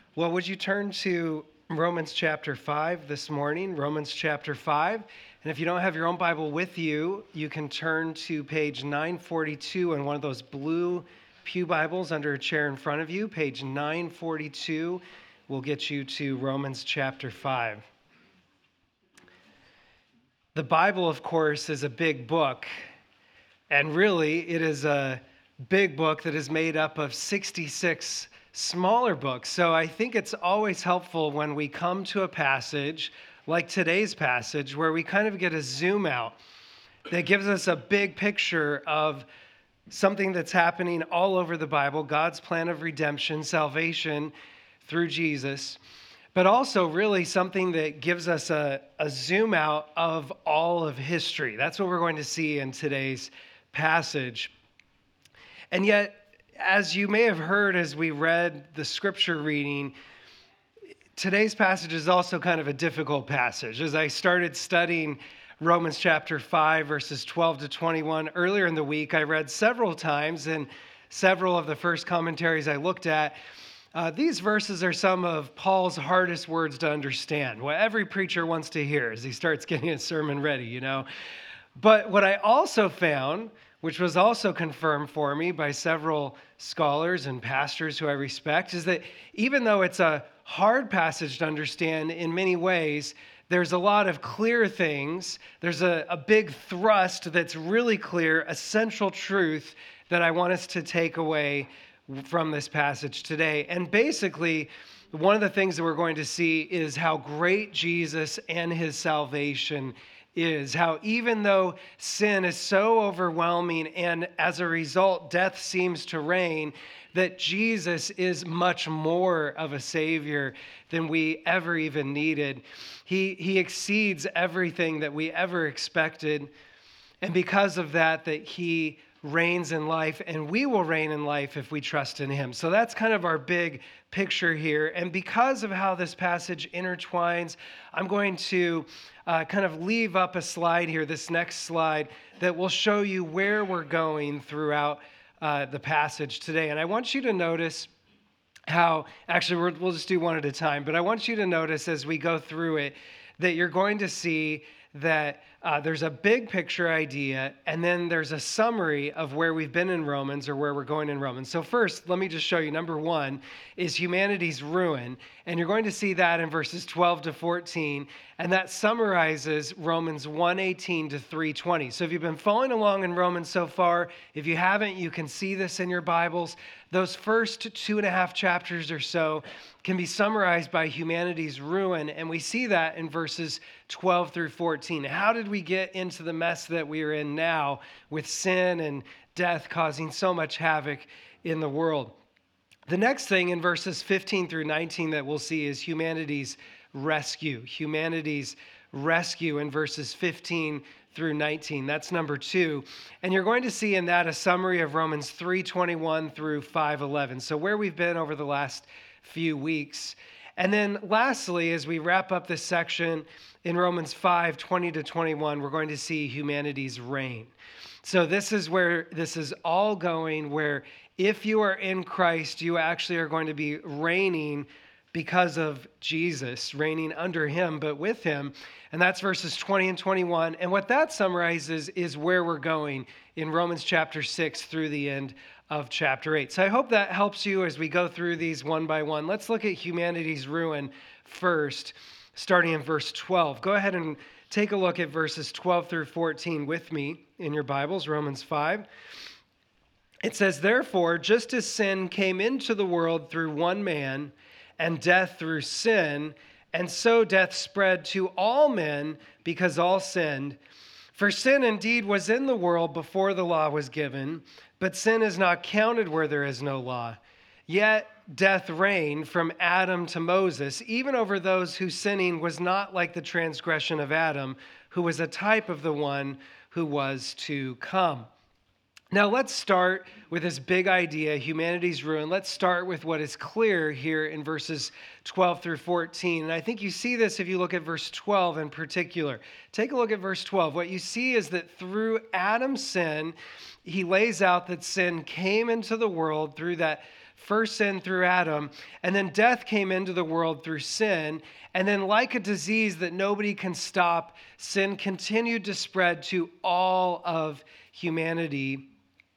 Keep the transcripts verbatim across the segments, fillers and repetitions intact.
Well, would you turn to Romans chapter five this morning? Romans chapter five. And if you don't have your own Bible with you, you can turn to page nine forty-two in one of those blue pew Bibles under a chair in front of you. Page nine forty-two will get you to Romans chapter five. The Bible, of course, is a big book. And really, it is a big book that is made up of sixty-six smaller books. So I think it's always helpful when we come to a passage like today's passage where we kind of get a zoom out that gives us a big picture of something that's happening all over the Bible, God's plan of redemption, salvation through Jesus, but also really something that gives us a, a zoom out of all of history. That's what we're going to see in today's passage. And yet, as you may have heard as we read the scripture reading, today's passage is also kind of a difficult passage. As I started studying Romans chapter five, verses twelve to twenty-one earlier in the week, I read several times, and several of the first commentaries I looked at, uh, these verses are some of Paul's hardest words to understand, what every preacher wants to hear as he starts getting his sermon ready, you know. But what I also found, which was also confirmed for me by several scholars and pastors who I respect, is that even though it's a hard passage to understand in many ways, there's a lot of clear things. There's a, a big thrust that's really clear, a central truth that I want us to take away from this passage today. And basically, one of the things that we're going to see is how great Jesus and his salvation is, how even though sin is so overwhelming and as a result death seems to reign, that Jesus is much more of a Savior than we ever even needed. He, he exceeds everything that we ever expected. And because of that, that he reigns in life, and we will reign in life if we trust in him. So that's kind of our big picture here. And because of how this passage intertwines, I'm going to uh, kind of leave up a slide here, this next slide, that will show you where we're going throughout uh, the passage today. And I want you to notice how, actually, we're, we'll just do one at a time, but I want you to notice as we go through it that you're going to see that uh, there's a big picture idea, and then there's a summary of where we've been in Romans or where we're going in Romans. So first, let me just show you. Number one is humanity's ruin, and you're going to see that in verses twelve to fourteen, and that summarizes Romans one eighteen to three twenty. So if you've been following along in Romans so far, if you haven't, you can see this in your Bibles. Those first two and a half chapters or so can be summarized by humanity's ruin, and we see that in verses twelve through fourteen. How did we get into the mess that we are in now with sin and death causing so much havoc in the world? The next thing in verses fifteen through nineteen that we'll see is humanity's rescue. Humanity's rescue in verses fifteen through nineteen. That's number two. And you're going to see in that a summary of Romans three twenty-one through five eleven. So where we've been over the last few weeks. And then lastly, as we wrap up this section in Romans five twenty to twenty-one, we're going to see humanity's reign. So this is where this is all going, where if you are in Christ, you actually are going to be reigning because of Jesus, reigning under him, but with him. And that's verses twenty and twenty-one. And what that summarizes is where we're going in Romans chapter six through the end of chapter eight. So I hope that helps you as we go through these one by one. Let's look at humanity's ruin first, starting in verse twelve. Go ahead and take a look at verses twelve through fourteen with me in your Bibles, Romans five. It says, "Therefore, just as sin came into the world through one man, and death through sin, and so death spread to all men because all sinned. For sin indeed was in the world before the law was given, but sin is not counted where there is no law. Yet death reigned from Adam to Moses, even over those whose sinning was not like the transgression of Adam, who was a type of the one who was to come." Now let's start with this big idea, humanity's ruin. Let's start with what is clear here in verses twelve through fourteen. And I think you see this if you look at verse twelve in particular. Take a look at verse twelve. What you see is that through Adam's sin, he lays out that sin came into the world through that first sin through Adam, and then death came into the world through sin. And then, like a disease that nobody can stop, sin continued to spread to all of humanity.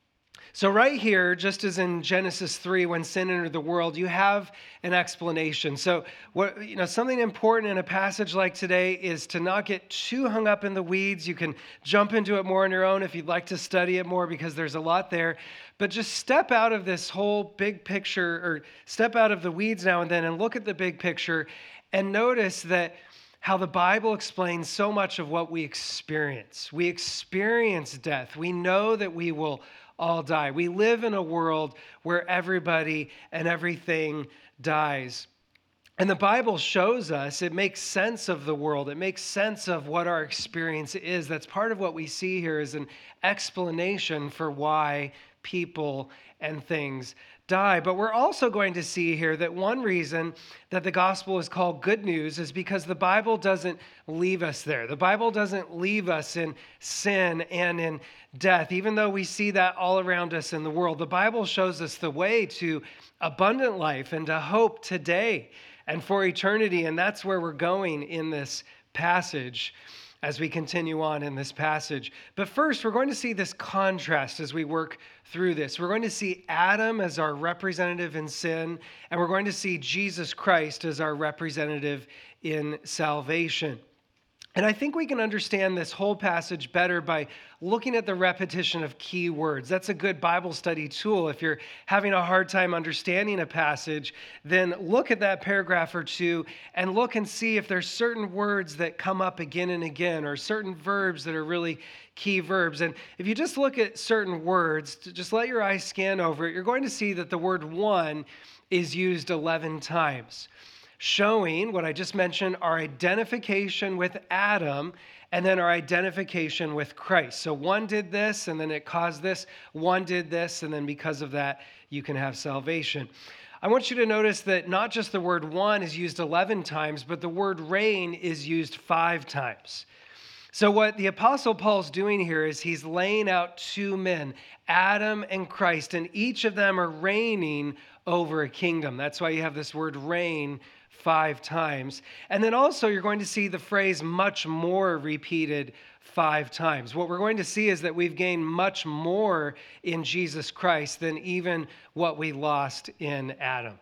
So right here, just as in Genesis three, when sin entered the world, you have an explanation. So what you know, something important in a passage like today is to not get too hung up in the weeds. You can jump into it more on your own if you'd like to study it more, because there's a lot there. But just step out of this whole big picture, or step out of the weeds now and then and look at the big picture and notice that how the Bible explains so much of what we experience. We experience death. We know that we will all die. We live in a world where everybody and everything dies. And the Bible shows us, it makes sense of the world. It makes sense of what our experience is. That's part of what we see here is an explanation for why people and things die. But we're also going to see here that one reason that the gospel is called good news is because the Bible doesn't leave us there. The Bible doesn't leave us in sin and in death, even though we see that all around us in the world. The Bible shows us the way to abundant life and to hope today and for eternity, and that's where we're going in this passage as we continue on in this passage. But first, we're going to see this contrast as we work through this. We're going to see Adam as our representative in sin, and we're going to see Jesus Christ as our representative in salvation. And I think we can understand this whole passage better by looking at the repetition of key words. That's a good Bible study tool. If you're having a hard time understanding a passage, then look at that paragraph or two and look and see if there's certain words that come up again and again, or certain verbs that are really key verbs. And if you just look at certain words, just let your eyes scan over it, you're going to see that the word one is used eleven times. Showing what I just mentioned, our identification with Adam, and then our identification with Christ. So one did this, and then it caused this. One did this, and then because of that, you can have salvation. I want you to notice that not just the word one is used eleven times, but the word reign is used five times. So what the Apostle Paul's doing here is he's laying out two men, Adam and Christ, and each of them are reigning over a kingdom. That's why you have this word reign five times. And then also you're going to see the phrase much more repeated five times. What we're going to see is that we've gained much more in Jesus Christ than even what we lost in Adam.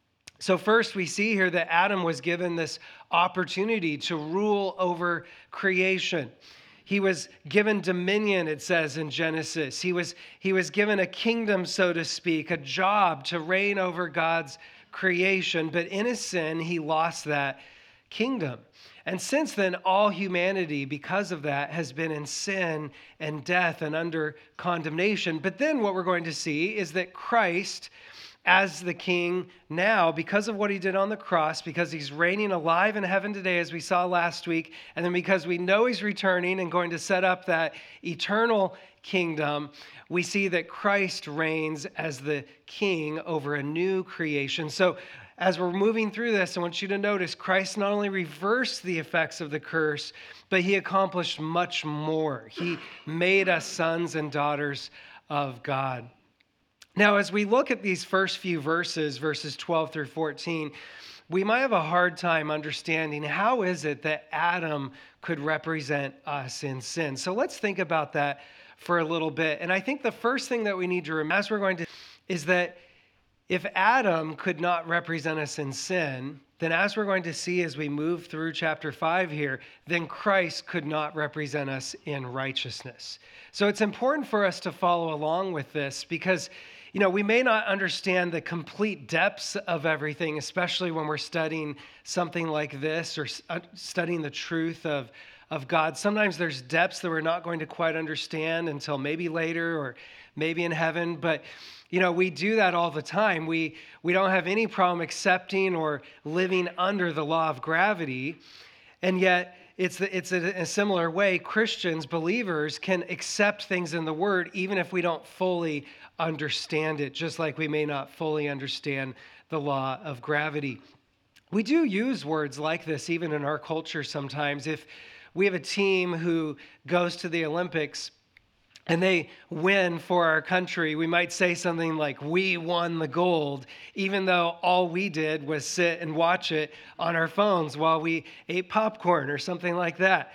So first we see here that Adam was given this opportunity to rule over creation. He was given dominion, it says in Genesis. He was, he was given a kingdom, so to speak, a job to reign over God's creation, but in his sin, he lost that kingdom. And since then, all humanity, because of that, has been in sin and death and under condemnation. But then what we're going to see is that Christ, as the king now, because of what he did on the cross, because he's reigning alive in heaven today, as we saw last week, and then because we know he's returning and going to set up that eternal kingdom, we see that Christ reigns as the king over a new creation. So as we're moving through this, I want you to notice Christ not only reversed the effects of the curse, but he accomplished much more. He made us sons and daughters of God. Now, as we look at these first few verses, verses twelve through fourteen, we might have a hard time understanding how is it that Adam could represent us in sin. So let's think about that for a little bit. And I think the first thing that we need to remember, as we're going to, is that if Adam could not represent us in sin, then as we're going to see as we move through chapter five here, then Christ could not represent us in righteousness. So it's important for us to follow along with this because, you know, we may not understand the complete depths of everything, especially when we're studying something like this or studying the truth of, of God. Sometimes there's depths that we're not going to quite understand until maybe later or maybe in heaven. But, you know, we do that all the time. We, we don't have any problem accepting or living under the law of gravity. And yet, It's, the, it's a, a similar way Christians, believers, can accept things in the Word even if we don't fully understand it, just like we may not fully understand the law of gravity. We do use words like this even in our culture sometimes. If we have a team who goes to the Olympics and they win for our country, we might say something like, "We won the gold," even though all we did was sit and watch it on our phones while we ate popcorn or something like that.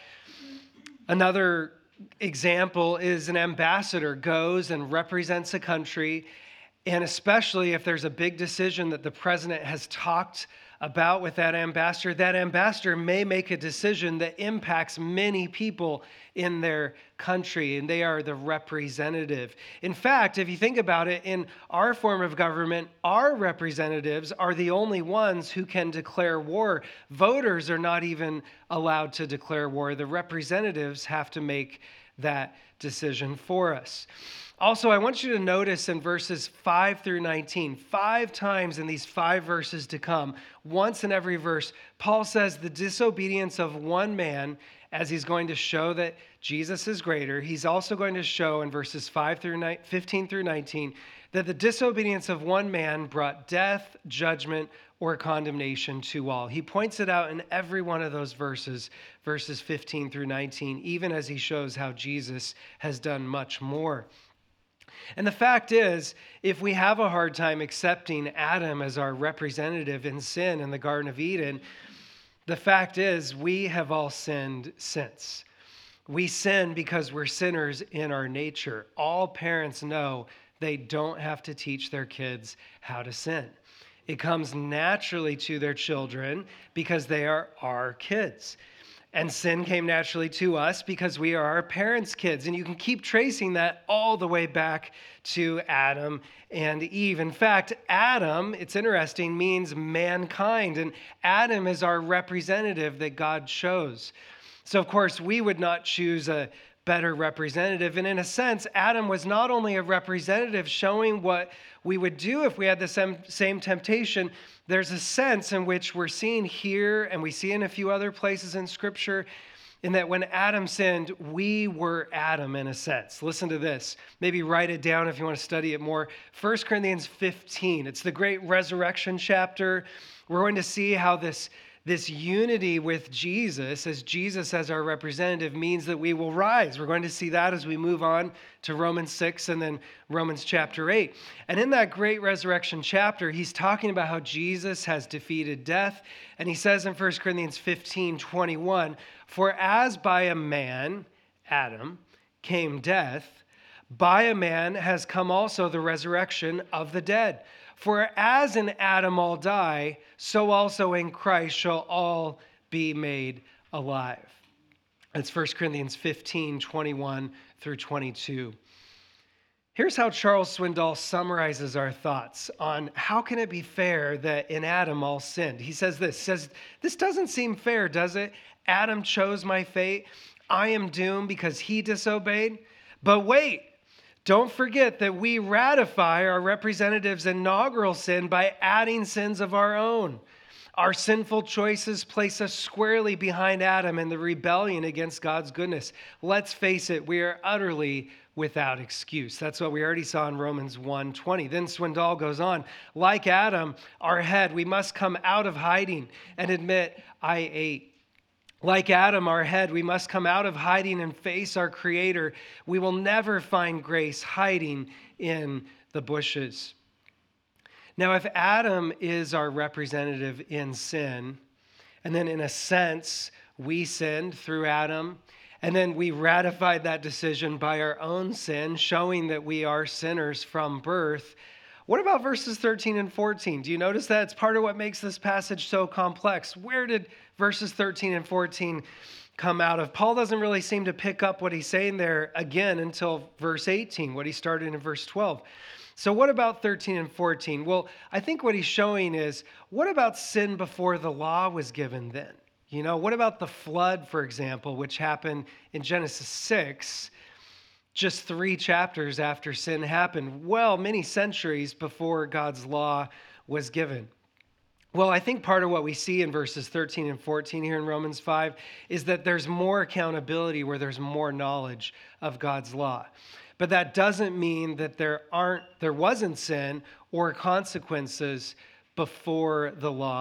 Another example is an ambassador goes and represents a country, and especially if there's a big decision that the president has talked about with that ambassador, that ambassador may make a decision that impacts many people in their country, and they are the representative. In fact, if you think about it, in our form of government, our representatives are the only ones who can declare war. Voters are not even allowed to declare war. The representatives have to make that decision for us. Also, I want you to notice in verses five through nineteen, five times in these five verses to come, once in every verse, Paul says the disobedience of one man, as he's going to show that Jesus is greater. He's also going to show in verses five through fifteen through nineteen that the disobedience of one man brought death, judgment, or condemnation to all. He points it out in every one of those verses, verses fifteen through nineteen, even as he shows how Jesus has done much more. And the fact is, if we have a hard time accepting Adam as our representative in sin in the Garden of Eden, the fact is we have all sinned since. We sin because we're sinners in our nature. All parents know they don't have to teach their kids how to sin. It comes naturally to their children because they are our kids. And sin came naturally to us because we are our parents' kids. And you can keep tracing that all the way back to Adam and Eve. In fact, Adam, it's interesting, means mankind. And Adam is our representative that God chose. So, of course, we would not choose a better representative. And in a sense, Adam was not only a representative showing what we would do if we had the same, same temptation. There's a sense in which we're seeing here, and we see in a few other places in Scripture, in that when Adam sinned, we were Adam in a sense. Listen to this. Maybe write it down if you want to study it more. First Corinthians fifteen. It's the great resurrection chapter. We're going to see how this This unity with Jesus, as Jesus as our representative, means that we will rise. We're going to see that as we move on to Romans six and then Romans chapter eight. And in that great resurrection chapter, he's talking about how Jesus has defeated death. And he says in First Corinthians fifteen twenty-one, "For as by a man, Adam, came death, by a man has come also the resurrection of the dead. For as in Adam all die, so also in Christ shall all be made alive." That's First Corinthians fifteen twenty-one through twenty-two. Here's how Charles Swindoll summarizes our thoughts on how can it be fair that in Adam all sinned. He says this, he says, "This doesn't seem fair, does it? Adam chose my fate. I am doomed because he disobeyed. But wait, don't forget that we ratify our representative's inaugural sin by adding sins of our own. Our sinful choices place us squarely behind Adam in the rebellion against God's goodness. Let's face it, we are utterly without excuse." That's what we already saw in Romans one twenty. Then Swindoll goes on, "Like Adam, our head, we must come out of hiding and admit, 'I ate.' Like Adam, our head, we must come out of hiding and face our Creator. We will never find grace hiding in the bushes." Now, if Adam is our representative in sin, and then in a sense, we sinned through Adam, and then we ratified that decision by our own sin, showing that we are sinners from birth, what about verses thirteen and fourteen? Do you notice that? It's part of what makes this passage so complex. Where did verses thirteen and fourteen come out of? Paul doesn't really seem to pick up what he's saying there again until verse eighteen, what he started in verse twelve. So what about thirteen and fourteen? Well, I think what he's showing is, what about sin before the law was given then? You know, what about the flood, for example, which happened in Genesis six, just three chapters after sin happened, well, many centuries before God's law was given? Well, I think part of what we see in verses thirteen and fourteen here in Romans five is that there's more accountability where there's more knowledge of God's law. But that doesn't mean that there aren't, there wasn't sin or consequences before the law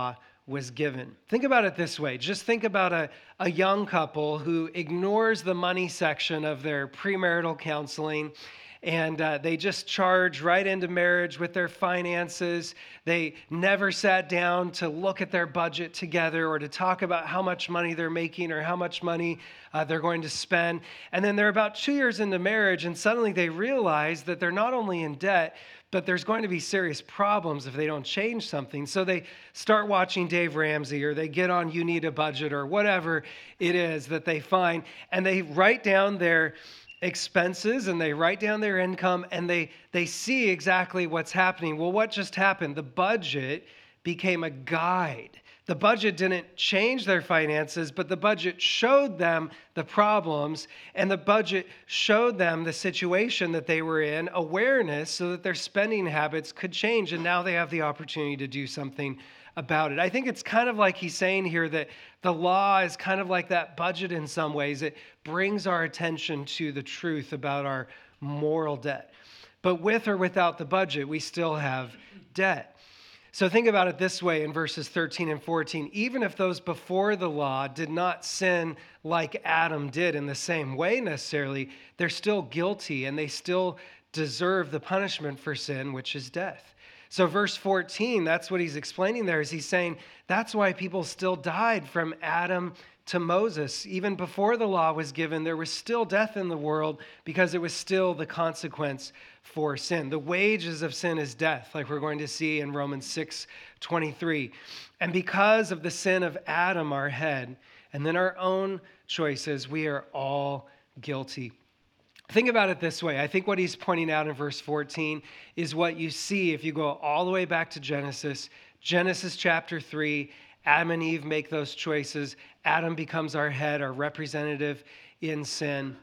was given. Think about it this way. Just think about a, a young couple who ignores the money section of their premarital counseling, and uh, they just charge right into marriage with their finances. They never sat down to look at their budget together or to talk about how much money they're making or how much money uh, they're going to spend. And then they're about two years into marriage, and suddenly they realize that they're not only in debt, but there's going to be serious problems if they don't change something. So they start watching Dave Ramsey, or they get on You Need a Budget, or whatever it is that they find, and they write down their expenses and they write down their income, and they they see exactly what's happening. Well, what just happened? The budget became a guide. The budget didn't change their finances, but the budget showed them the problems, and the budget showed them the situation that they were in, awareness, so that their spending habits could change, and now they have the opportunity to do something about it. I think it's kind of like he's saying here that the law is kind of like that budget in some ways. It brings our attention to the truth about our moral debt. But with or without the budget, we still have debt. So think about it this way in verses thirteen and fourteen. Even if those before the law did not sin like Adam did in the same way necessarily, they're still guilty and they still deserve the punishment for sin, which is death. So verse fourteen, that's what he's explaining there, is he's saying that's why people still died from Adam to Moses. Even before the law was given, there was still death in the world because it was still the consequence for sin. The wages of sin is death, like we're going to see in Romans six twenty-three. And because of the sin of Adam, our head, and then our own choices, we are all guilty. Think about it this way. I think what he's pointing out in verse fourteen is what you see if you go all the way back to Genesis. Genesis chapter three, Adam and Eve make those choices. Adam becomes our head, our representative in sin.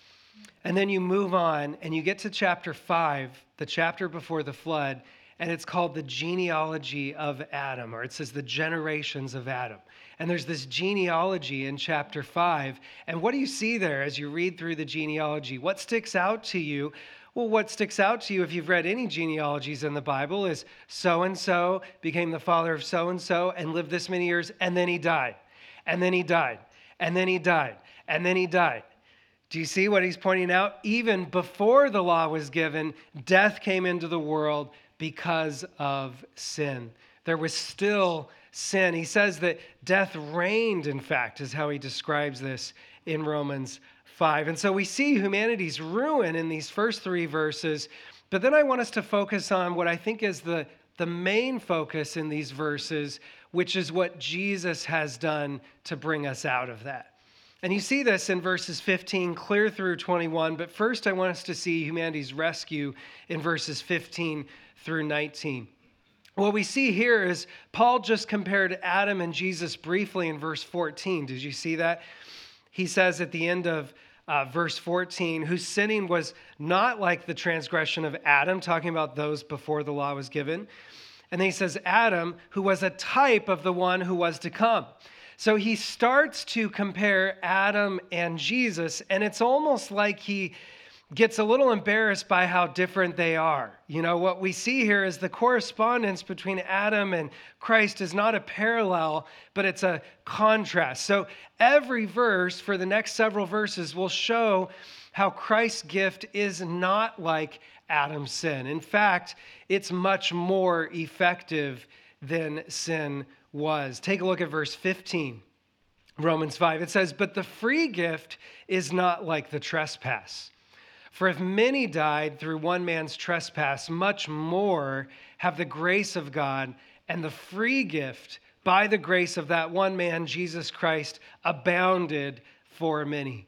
And then you move on and you get to chapter five, the chapter before the flood, and it's called the genealogy of Adam, or it says the generations of Adam. And there's this genealogy in chapter five. And what do you see there as you read through the genealogy? What sticks out to you? Well, what sticks out to you if you've read any genealogies in the Bible is so-and-so became the father of so-and-so and lived this many years, and then he died, and then he died, and then he died, and then he died. Do you see what he's pointing out? Even before the law was given, death came into the world because of sin. There was still sin. He says that death reigned, in fact, is how he describes this in Romans five. And so we see humanity's ruin in these first three verses. But then I want us to focus on what I think is the, the main focus in these verses, which is what Jesus has done to bring us out of that. And you see this in verses fifteen clear through twenty-one. But first I want us to see humanity's rescue in verses fifteen through nineteen. What we see here is Paul just compared Adam and Jesus briefly in verse fourteen. Did you see that? He says at the end of uh, verse fourteen, whose sinning was not like the transgression of Adam, talking about those before the law was given. And then he says Adam, who was a type of the one who was to come. So he starts to compare Adam and Jesus, and it's almost like he gets a little embarrassed by how different they are. You know, what we see here is the correspondence between Adam and Christ is not a parallel, but it's a contrast. So every verse for the next several verses will show how Christ's gift is not like Adam's sin. In fact, it's much more effective than sin was. Take a look at verse fifteen, Romans five. It says, "But the free gift is not like the trespass. For if many died through one man's trespass, much more have the grace of God and the free gift by the grace of that one man, Jesus Christ, abounded for many."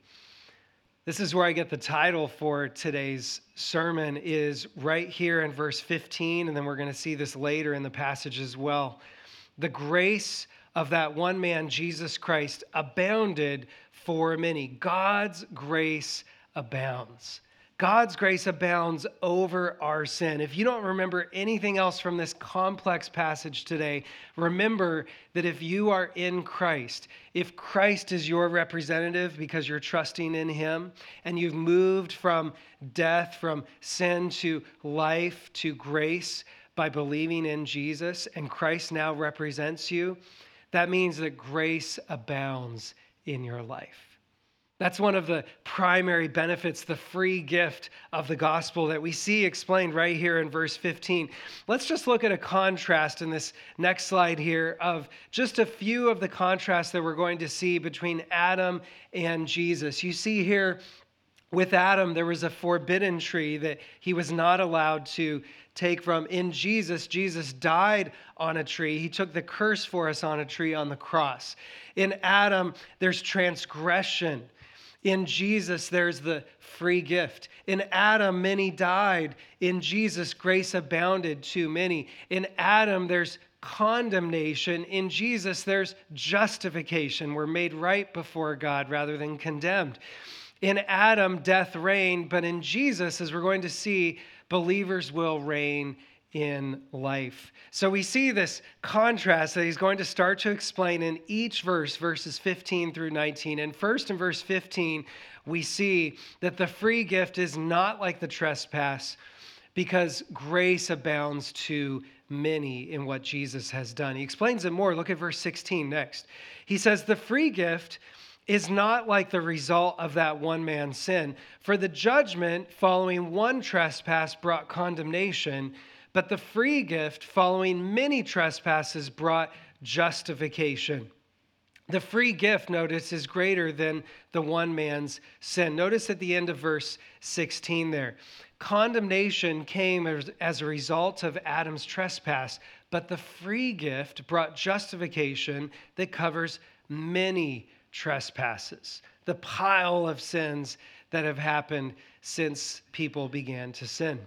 This is where I get the title for today's sermon, is right here in verse fifteen, and then we're going to see this later in the passage as well. The grace of that one man, Jesus Christ, abounded for many. God's grace abounds. God's grace abounds over our sin. If you don't remember anything else from this complex passage today, remember that if you are in Christ, if Christ is your representative because you're trusting in him, and you've moved from death, from sin to life to grace, by believing in Jesus and Christ now represents you, that means that grace abounds in your life. That's one of the primary benefits, the free gift of the gospel that we see explained right here in verse fifteen. Let's just look at a contrast in this next slide here of just a few of the contrasts that we're going to see between Adam and Jesus. You see here with Adam, there was a forbidden tree that he was not allowed to take from. In Jesus, Jesus died on a tree. He took the curse for us on a tree on the cross. In Adam, there's transgression. In Jesus, there's the free gift. In Adam, many died. In Jesus, grace abounded to many. In Adam, there's condemnation. In Jesus, there's justification. We're made right before God rather than condemned. In Adam, death reigned, but in Jesus, as we're going to see, believers will reign in life. So we see this contrast that he's going to start to explain in each verse, verses fifteen through nineteen. And first in verse fifteen, we see that the free gift is not like the trespass because grace abounds to many in what Jesus has done. He explains it more. Look at verse sixteen next. He says, the free gift is not like the result of that one man's sin. For the judgment following one trespass brought condemnation, but the free gift following many trespasses brought justification. The free gift, notice, is greater than the one man's sin. Notice at the end of verse sixteen there. Condemnation came as, as a result of Adam's trespass, but the free gift brought justification that covers many trespasses, the pile of sins that have happened since people began to sin.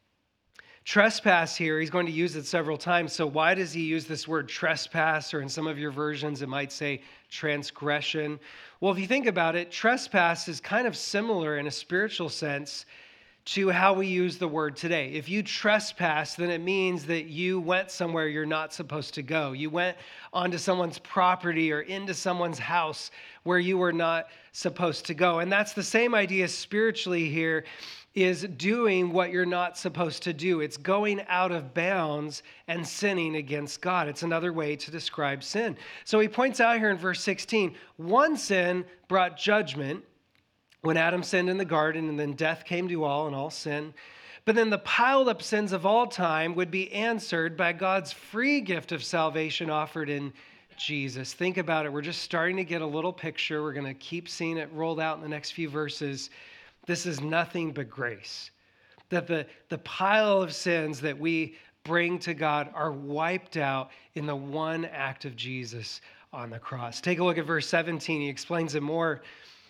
Trespass here, he's going to use it several times. So why does he use this word trespass? Or in some of your versions, it might say transgression. Well, if you think about it, trespass is kind of similar in a spiritual sense to how we use the word today. If you trespass, then it means that you went somewhere you're not supposed to go. You went onto someone's property or into someone's house where you were not supposed to go. And that's the same idea spiritually here, is doing what you're not supposed to do. It's going out of bounds and sinning against God. It's another way to describe sin. So he points out here in verse sixteen, one sin brought judgment when Adam sinned in the garden, and then death came to all and all sin. But then the piled up sins of all time would be answered by God's free gift of salvation offered in Jesus. Think about it. We're just starting to get a little picture. We're going to keep seeing it rolled out in the next few verses. This is nothing but grace. That the, the pile of sins that we bring to God are wiped out in the one act of Jesus on the cross. Take a look at verse seventeen. He explains it more.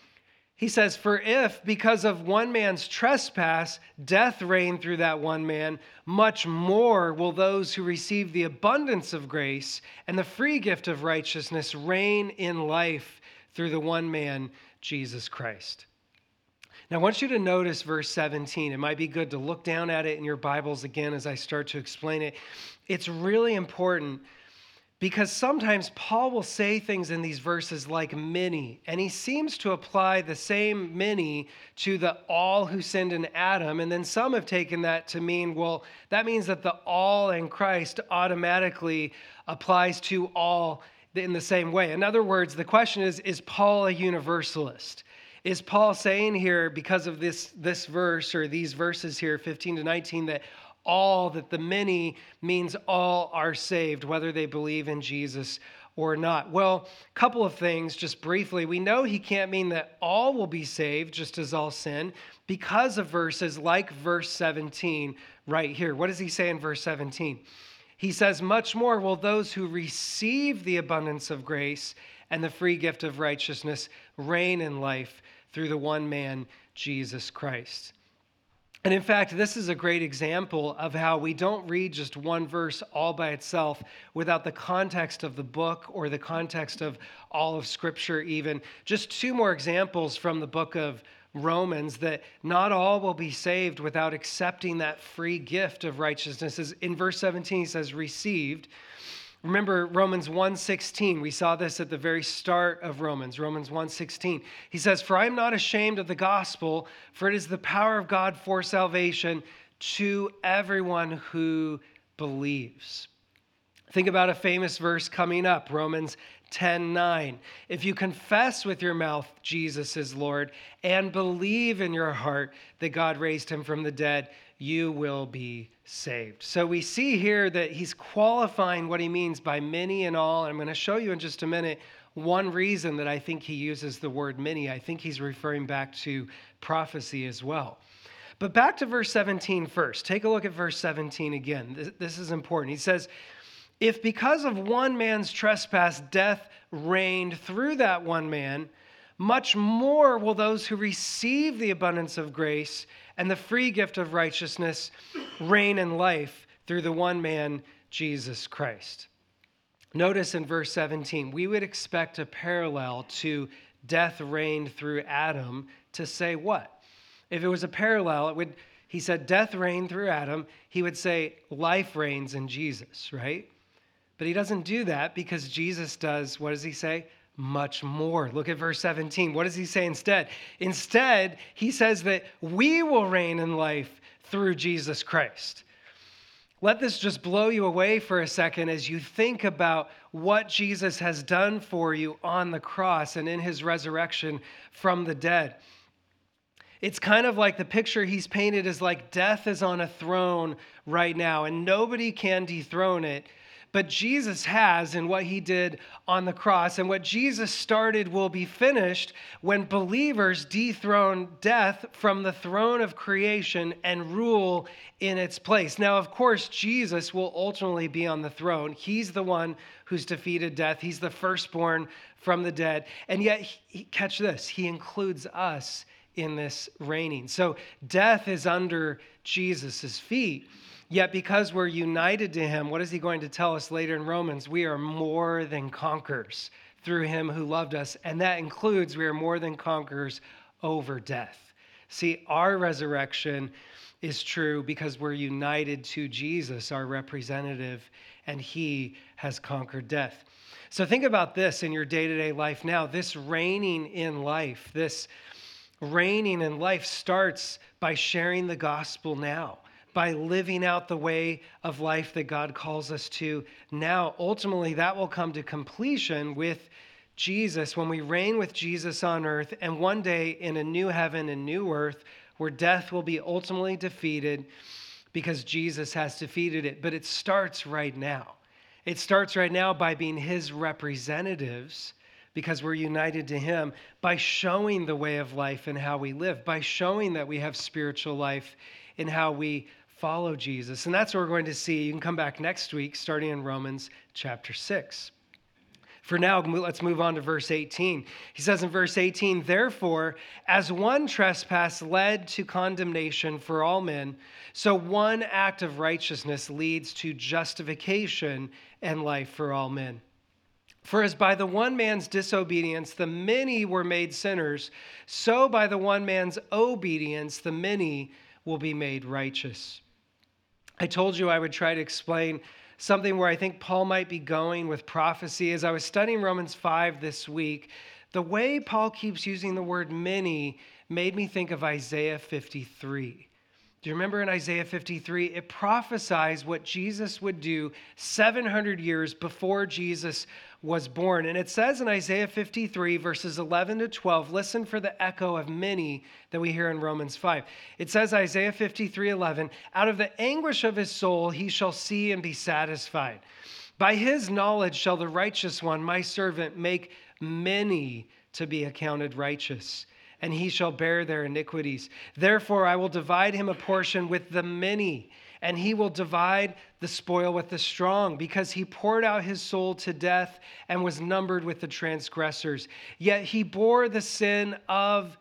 He says, for if, because of one man's trespass, death reigned through that one man, much more will those who receive the abundance of grace and the free gift of righteousness reign in life through the one man, Jesus Christ. Now, I want you to notice verse seventeen. It might be good to look down at it in your Bibles again as I start to explain it. It's really important because sometimes Paul will say things in these verses like many, and he seems to apply the same many to the all who sinned in Adam, and then some have taken that to mean, well, that means that the all in Christ automatically applies to all in the same way. In other words, the question is, is Paul a universalist? Is Paul saying here, because of this, this verse or these verses here, fifteen to nineteen, that all, that the many means all are saved, whether they believe in Jesus or not? Well, a couple of things just briefly. We know he can't mean that all will be saved, just as all sin, because of verses like verse seventeen right here. What does he say in verse seventeen? He says, much more will those who receive the abundance of grace and the free gift of righteousness reign in life through the one man, Jesus Christ. And in fact, this is a great example of how we don't read just one verse all by itself without the context of the book or the context of all of Scripture even. Just two more examples from the book of Romans, that not all will be saved without accepting that free gift of righteousness. In verse seventeen, he says, received. Remember Romans one sixteen. We saw this at the very start of Romans, Romans one sixteen. He says, for I am not ashamed of the gospel, for it is the power of God for salvation to everyone who believes. Think about a famous verse coming up, Romans ten nine. If you confess with your mouth Jesus is Lord and believe in your heart that God raised him from the dead, you will be saved. So we see here that he's qualifying what he means by many and all. And I'm going to show you in just a minute one reason that I think he uses the word many. I think he's referring back to prophecy as well. But back to verse seventeen first. Take a look at verse seventeen again. This, this is important. He says, if because of one man's trespass death reigned through that one man, much more will those who receive the abundance of grace and the free gift of righteousness reign in life through the one man, Jesus Christ. Notice in verse seventeen, we would expect a parallel to death reigned through Adam to say what? If it was a parallel, it would, he said death reigned through Adam, he would say life reigns in Jesus, right? But he doesn't do that because Jesus does, what does he say? Much more. Look at verse seventeen. What does he say instead? Instead, he says that we will reign in life through Jesus Christ. Let this just blow you away for a second as you think about what Jesus has done for you on the cross and in his resurrection from the dead. It's kind of like the picture he's painted is like death is on a throne right now and nobody can dethrone it. But Jesus has in what he did on the cross. And what Jesus started will be finished when believers dethrone death from the throne of creation and rule in its place. Now, of course, Jesus will ultimately be on the throne. He's the one who's defeated death. He's the firstborn from the dead. And yet, he, catch this, he includes us in this reigning. So death is under Jesus' feet. Yet because we're united to him, what is he going to tell us later in Romans? We are more than conquerors through him who loved us. And that includes we are more than conquerors over death. See, our resurrection is true because we're united to Jesus, our representative, and he has conquered death. So think about this in your day-to-day life now. This reigning in life, this reigning in life starts by sharing the gospel now, by living out the way of life that God calls us to now. Ultimately, that will come to completion with Jesus when we reign with Jesus on earth, and one day in a new heaven and new earth where death will be ultimately defeated because Jesus has defeated it. But it starts right now. It starts right now by being his representatives because we're united to him, by showing the way of life and how we live, by showing that we have spiritual life in how we follow Jesus. And that's what we're going to see. You can come back next week, starting in Romans chapter six. For now, let's move on to verse eighteen. He says in verse eighteen, therefore, as one trespass led to condemnation for all men, so one act of righteousness leads to justification and life for all men. For as by the one man's disobedience the many were made sinners, so by the one man's obedience the many will be made righteous. I told you I would try to explain something where I think Paul might be going with prophecy. As I was studying Romans five this week, the way Paul keeps using the word many made me think of Isaiah fifty-three. Do you remember in Isaiah fifty-three? It prophesies what Jesus would do seven hundred years before Jesus was born. And it says in Isaiah fifty-three, verses eleven to twelve, listen for the echo of many that we hear in Romans five. It says, Isaiah fifty-three eleven, out of the anguish of his soul he shall see and be satisfied. By his knowledge shall the righteous one, my servant, make many to be accounted righteous, and he shall bear their iniquities. Therefore I will divide him a portion with the many, and he will divide the spoil with the strong, because he poured out his soul to death and was numbered with the transgressors. Yet he bore the sin of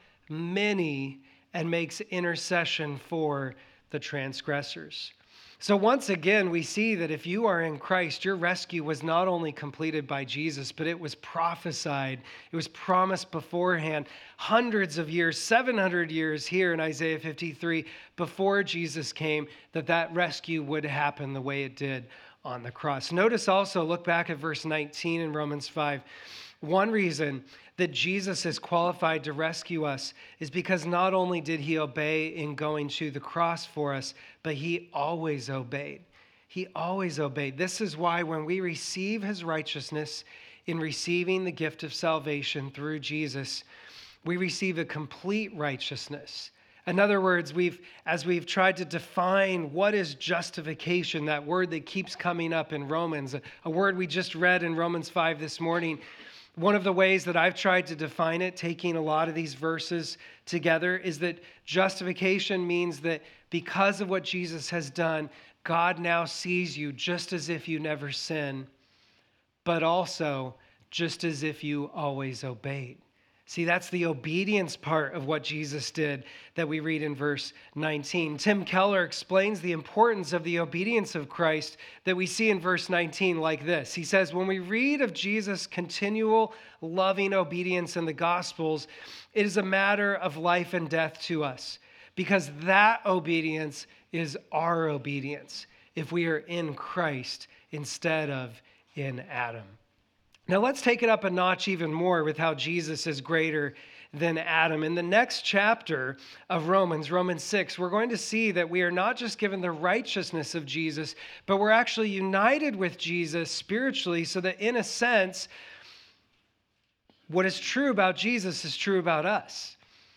many and makes intercession for the transgressors. So once again, we see that if you are in Christ, your rescue was not only completed by Jesus, but it was prophesied. It was promised beforehand, hundreds of years, seven hundred years here in Isaiah fifty-three, before Jesus came, that that rescue would happen the way it did on the cross. Notice also, look back at verse nineteen in Romans five. One reason that Jesus is qualified to rescue us is because not only did he obey in going to the cross for us, but he always obeyed. He always obeyed. This is why when we receive his righteousness in receiving the gift of salvation through Jesus, we receive a complete righteousness. In other words, we've as we've tried to define what is justification, that word that keeps coming up in Romans, a, a word we just read in Romans five this morning. One of the ways that I've tried to define it, taking a lot of these verses together, is that justification means that because of what Jesus has done, God now sees you just as if you never sin, but also just as if you always obeyed. See, that's the obedience part of what Jesus did that we read in verse nineteen. Tim Keller explains the importance of the obedience of Christ that we see in verse nineteen like this. He says, when we read of Jesus' continual loving obedience in the Gospels, it is a matter of life and death to us, because that obedience is our obedience if we are in Christ instead of in Adam. Now let's take it up a notch even more with how Jesus is greater than Adam. In the next chapter of Romans, Romans six, we're going to see that we are not just given the righteousness of Jesus, but we're actually united with Jesus spiritually, so that in a sense, what is true about Jesus is true about us.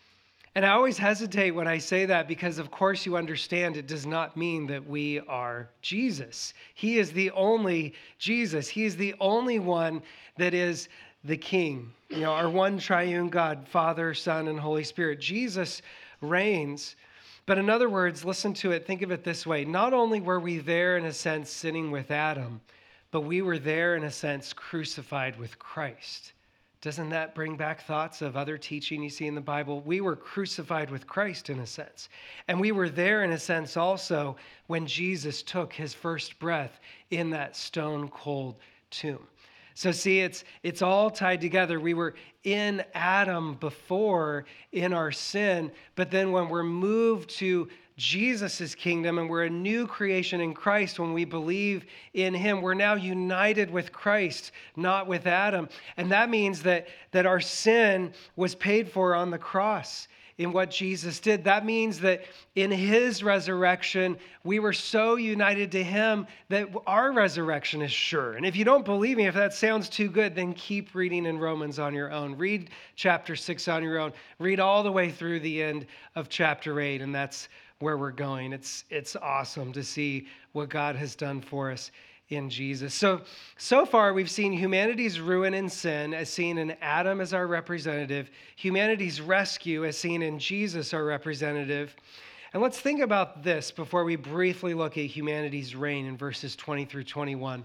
And I always hesitate when I say that because, of course, you understand it does not mean that we are Jesus. He is the only Jesus. He is the only one that is the King. You know, our one triune God, Father, Son, and Holy Spirit. Jesus reigns. But in other words, listen to it, think of it this way. Not only were we there, in a sense, sitting with Adam, but we were there, in a sense, crucified with Christ. Doesn't that bring back thoughts of other teaching you see in the Bible? We were crucified with Christ in a sense. And we were there in a sense also when Jesus took his first breath in that stone cold tomb. So see, it's it's all tied together. We were in Adam before in our sin, but then when we're moved to Jesus' kingdom and we're a new creation in Christ, when we believe in him, we're now united with Christ, not with Adam. And that means that, that our sin was paid for on the cross in what Jesus did. That means that in his resurrection, we were so united to him that our resurrection is sure. And if you don't believe me, if that sounds too good, then keep reading in Romans on your own. Read chapter six on your own. Read all the way through the end of chapter eight, and that's where we're going. It's it's awesome to see what God has done for us in Jesus. So, so far we've seen humanity's ruin and sin as seen in Adam as our representative, humanity's rescue as seen in Jesus, our representative. And let's think about this before we briefly look at humanity's reign in verses twenty through twenty-one.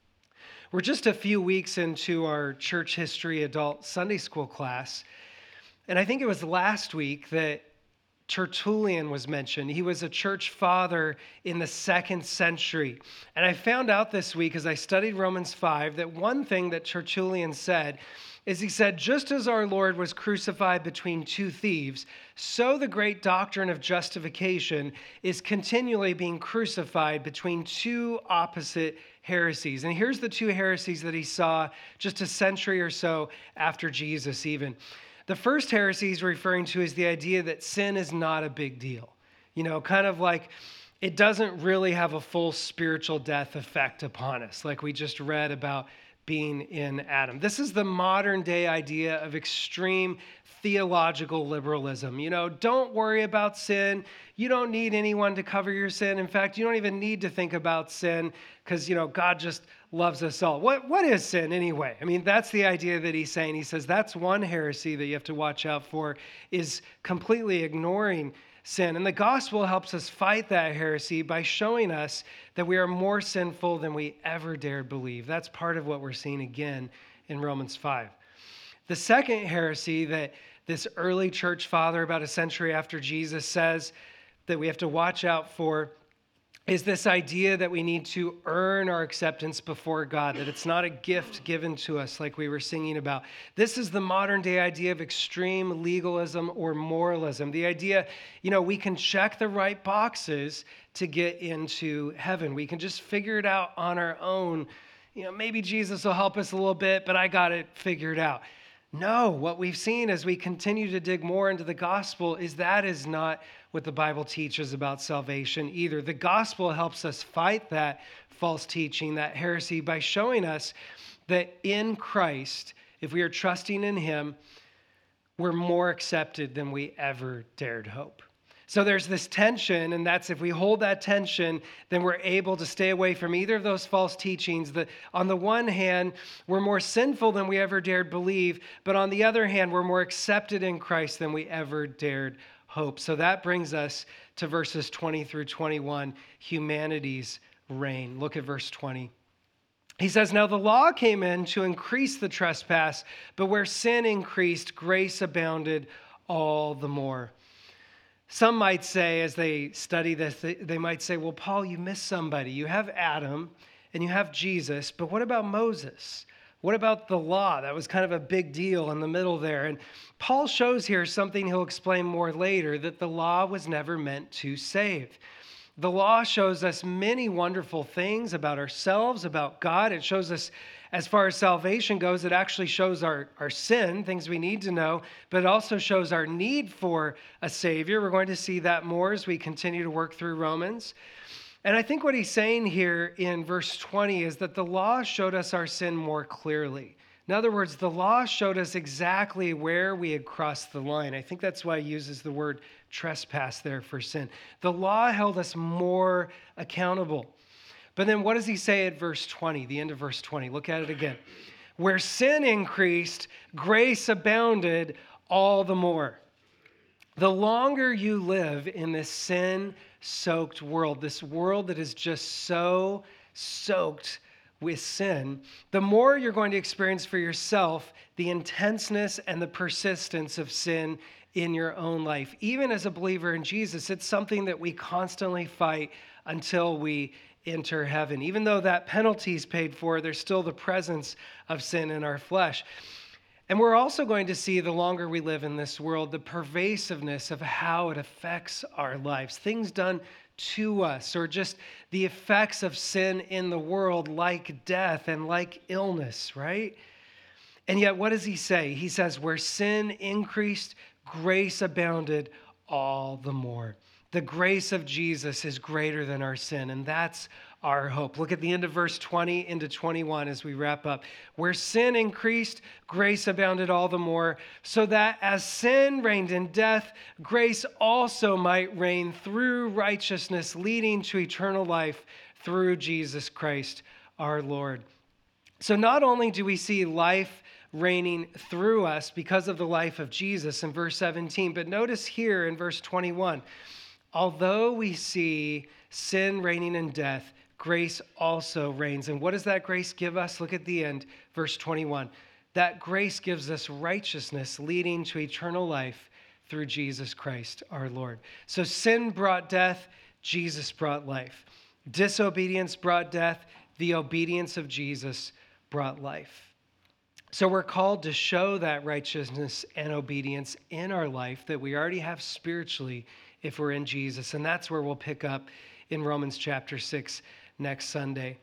We're just a few weeks into our church history adult Sunday school class, and I think it was last week that Tertullian was mentioned. He was a church father in the second century. And I found out this week as I studied Romans five that one thing that Tertullian said is he said, just as our Lord was crucified between two thieves, so the great doctrine of justification is continually being crucified between two opposite heresies. And here's the two heresies that he saw just a century or so after Jesus even. The first heresy he's referring to is the idea that sin is not a big deal. You know, kind of like it doesn't really have a full spiritual death effect upon us, like we just read about being in Adam. This is the modern day idea of extreme theological liberalism. You know, don't worry about sin. You don't need anyone to cover your sin. In fact, you don't even need to think about sin because, you know, God just loves us all. What What is sin anyway? I mean, that's the idea that he's saying. He says that's one heresy that you have to watch out for, is completely ignoring sin. And the gospel helps us fight that heresy by showing us that we are more sinful than we ever dared believe. That's part of what we're seeing again in Romans five. The second heresy that this early church father about a century after Jesus says that we have to watch out for is this idea that we need to earn our acceptance before God, that it's not a gift given to us like we were singing about. This is the modern day idea of extreme legalism or moralism. The idea, you know, we can check the right boxes to get into heaven. We can just figure it out on our own. You know, maybe Jesus will help us a little bit, but I got it figured out. No, what we've seen as we continue to dig more into the gospel is that is not what the Bible teaches about salvation either. The gospel helps us fight that false teaching, that heresy, by showing us that in Christ, if we are trusting in him, we're more accepted than we ever dared hope. So there's this tension, and that's if we hold that tension, then we're able to stay away from either of those false teachings. That on the one hand, we're more sinful than we ever dared believe, but on the other hand, we're more accepted in Christ than we ever dared hope. So that brings us to verses twenty through twenty-one, humanity's reign. Look at verse twenty. He says, "Now the law came in to increase the trespass, but where sin increased, grace abounded all the more." Some might say, as they study this, they might say, well, Paul, you missed somebody. You have Adam and you have Jesus, but what about Moses? What about the law? That was kind of a big deal in the middle there. And Paul shows here something he'll explain more later, that the law was never meant to save. The law shows us many wonderful things about ourselves, about God. It shows us, as far as salvation goes, it actually shows our, our sin, things we need to know, but it also shows our need for a Savior. We're going to see that more as we continue to work through Romans. And I think what he's saying here in verse twenty is that the law showed us our sin more clearly. In other words, the law showed us exactly where we had crossed the line. I think that's why he uses the word trespass there for sin. The law held us more accountable. But then what does he say at verse twenty, the end of verse twenty? Look at it again. Where sin increased, grace abounded all the more. The longer you live in this sin-soaked world, this world that is just so soaked with sin, the more you're going to experience for yourself the intenseness and the persistence of sin in your own life. Even as a believer in Jesus, it's something that we constantly fight until we enter heaven. Even though that penalty is paid for, there's still the presence of sin in our flesh. And we're also going to see, the longer we live in this world, the pervasiveness of how it affects our lives. Things done to us, or just the effects of sin in the world, like death and like illness, right? And yet, what does he say? He says, where sin increased, grace abounded all the more. The grace of Jesus is greater than our sin, and that's our hope. Look at the end of verse twenty into twenty-one as we wrap up. Where sin increased, grace abounded all the more, so that as sin reigned in death, grace also might reign through righteousness, leading to eternal life through Jesus Christ our Lord. So not only do we see life reigning through us because of the life of Jesus in verse seventeen, but notice here in verse twenty-one, although we see sin reigning in death, grace also reigns. And what does that grace give us? Look at the end, verse twenty-one. That grace gives us righteousness leading to eternal life through Jesus Christ our Lord. So sin brought death, Jesus brought life. Disobedience brought death, the obedience of Jesus brought life. So we're called to show that righteousness and obedience in our life that we already have spiritually if we're in Jesus. And that's where we'll pick up in Romans chapter six next Sunday.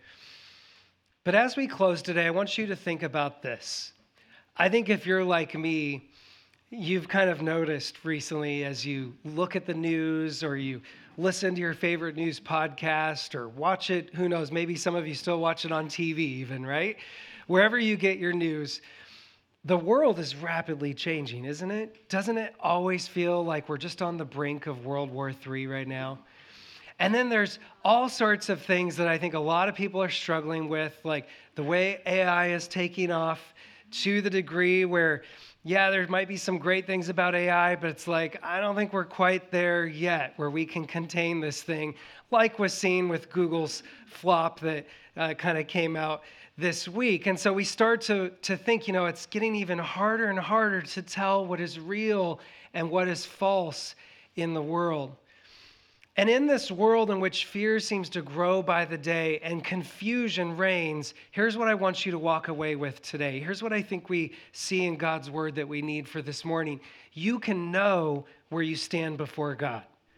But as we close today, I want you to think about this. I think if you're like me, you've kind of noticed recently as you look at the news or you listen to your favorite news podcast or watch it, who knows, maybe some of you still watch it on T V even, right? Wherever you get your news, the world is rapidly changing, isn't it? Doesn't it always feel like we're just on the brink of World War Three right now? And then there's all sorts of things that I think a lot of people are struggling with, like the way A I is taking off to the degree where, yeah, there might be some great things about A I, but it's like, I don't think we're quite there yet where we can contain this thing, like was seen with Google's flop that uh, kind of came out this week. And so we start to, to think, you know, it's getting even harder and harder to tell what is real and what is false in the world. And in this world in which fear seems to grow by the day and confusion reigns, here's what I want you to walk away with today. Here's what I think we see in God's word that we need for this morning. You can know where you stand before God.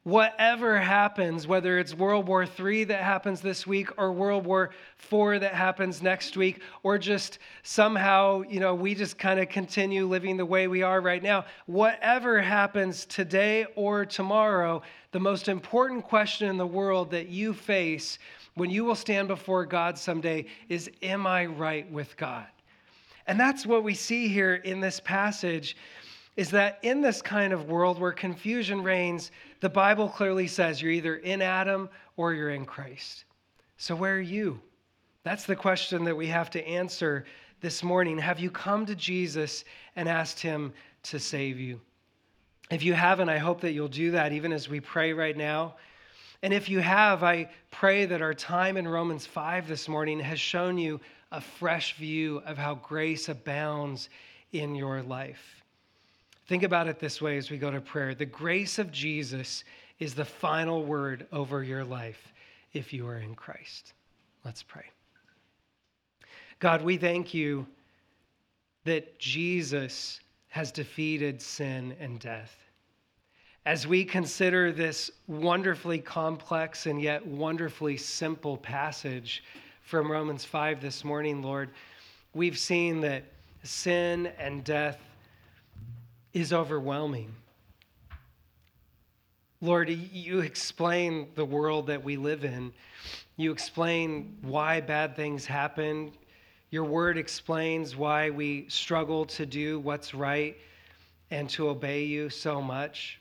whatever happens, whether it's World War Three that happens this week or World War Four that happens next week, or just somehow, you know, we just kind of continue living the way we are right now, whatever happens today or tomorrow, the most important question in the world that you face when you will stand before God someday is, am I right with God? And that's what we see here in this passage, is that in this kind of world where confusion reigns, the Bible clearly says you're either in Adam or you're in Christ. So where are you? That's the question that we have to answer this morning. Have you come to Jesus and asked him to save you? If you haven't, I hope that you'll do that even as we pray right now. And if you have, I pray that our time in Romans five this morning has shown you a fresh view of how grace abounds in your life. Think about it this way as we go to prayer. The grace of Jesus is the final word over your life if you are in Christ. Let's pray. God, we thank you that Jesus has defeated sin and death. As we consider this wonderfully complex and yet wonderfully simple passage from Romans five this morning, Lord, we've seen that sin and death is overwhelming. Lord, you explain the world that we live in. You explain why bad things happen. Your word explains why we struggle to do what's right and to obey you so much.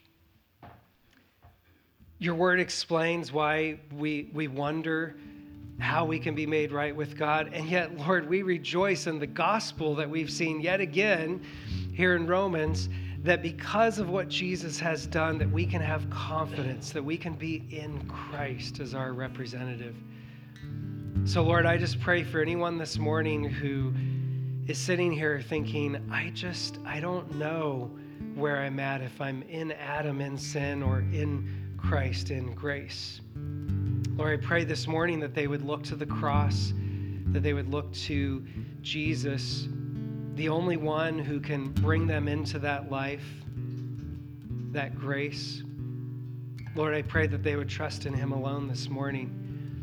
Your word explains why we, we wonder how we can be made right with God. And yet, Lord, we rejoice in the gospel that we've seen yet again here in Romans, that because of what Jesus has done, that we can have confidence, that we can be in Christ as our representative. So, Lord, I just pray for anyone this morning who is sitting here thinking, I just, I don't know where I'm at, if I'm in Adam in sin or in Christ in grace. Lord, I pray this morning that they would look to the cross, that they would look to Jesus, the only one who can bring them into that life, that grace. Lord, I pray that they would trust in him alone this morning.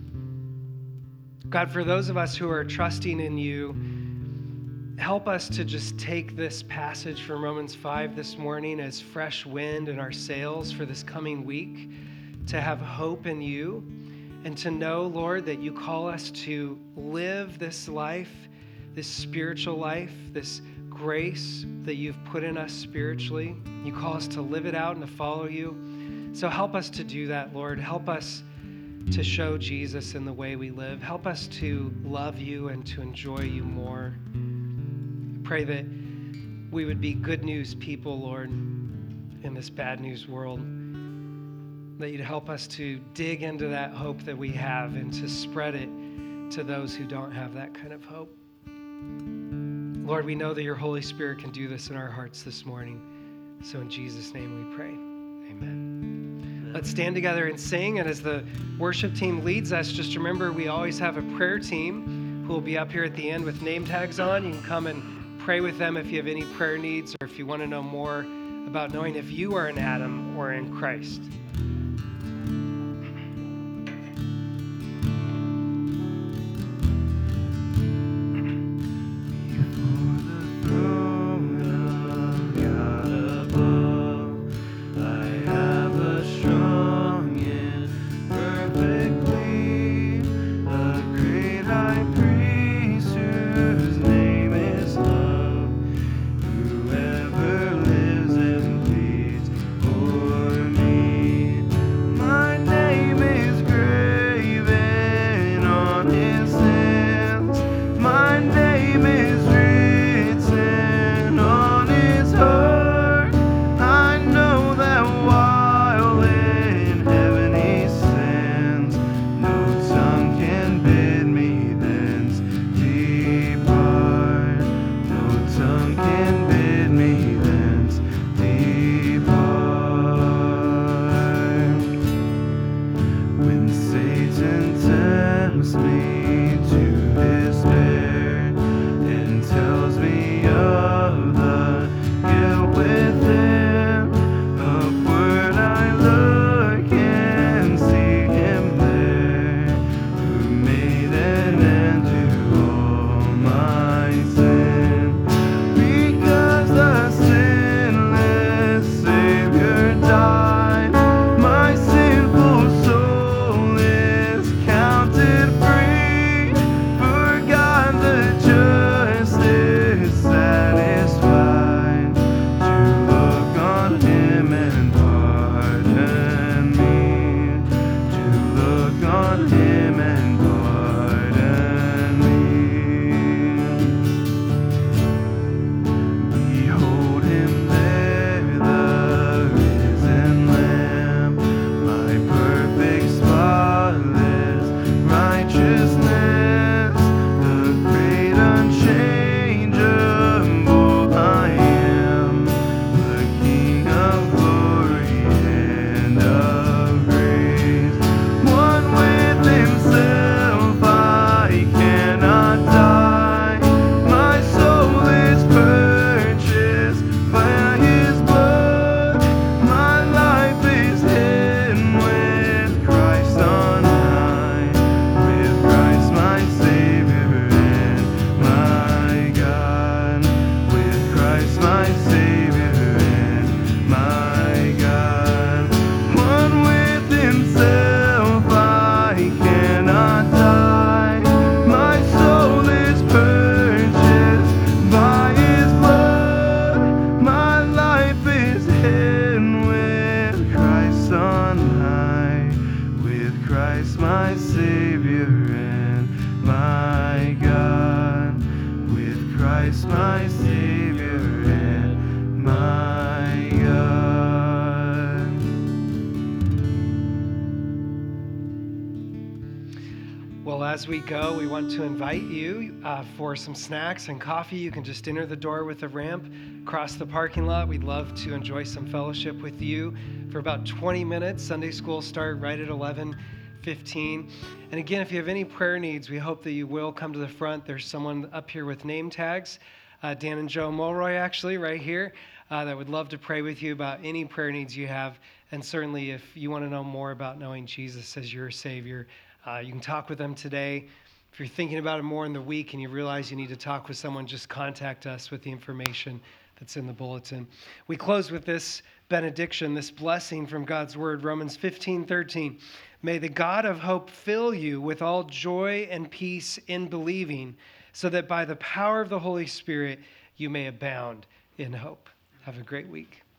God, for those of us who are trusting in you, help us to just take this passage from Romans five this morning as fresh wind in our sails for this coming week, to have hope in you, and to know, Lord, that you call us to live this life, this spiritual life, this grace that you've put in us spiritually. You call us to live it out and to follow you. So help us to do that, Lord. Help us to show Jesus in the way we live. Help us to love you and to enjoy you more. I pray that we would be good news people, Lord, in this bad news world. That you'd help us to dig into that hope that we have and to spread it to those who don't have that kind of hope. Lord, we know that your Holy Spirit can do this in our hearts this morning. So in Jesus' name we pray. Amen. Let's stand together and sing. And as the worship team leads us, just remember we always have a prayer team who will be up here at the end with name tags on. You can come and pray with them if you have any prayer needs or if you want to know more about knowing if you are in Adam or in Christ. Whoever lives and pleads for me. Jesus, my Savior and my God. Well, as we go, we want to invite you uh, for some snacks and coffee. You can just enter the door with a ramp, cross the parking lot. We'd love to enjoy some fellowship with you for about twenty minutes. Sunday school start right at eleven fifteen. And again, if you have any prayer needs, we hope that you will come to the front. There's someone up here with name tags, uh, Dan and Joe Mulroy, actually, right here, uh, that would love to pray with you about any prayer needs you have. And certainly, if you want to know more about knowing Jesus as your Savior, Uh, you can talk with them today. If you're thinking about it more in the week and you realize you need to talk with someone, just contact us with the information that's in the bulletin. We close with this benediction, this blessing from God's word, Romans fifteen thirteen. May the God of hope fill you with all joy and peace in believing, so that by the power of the Holy Spirit you may abound in hope. Have a great week.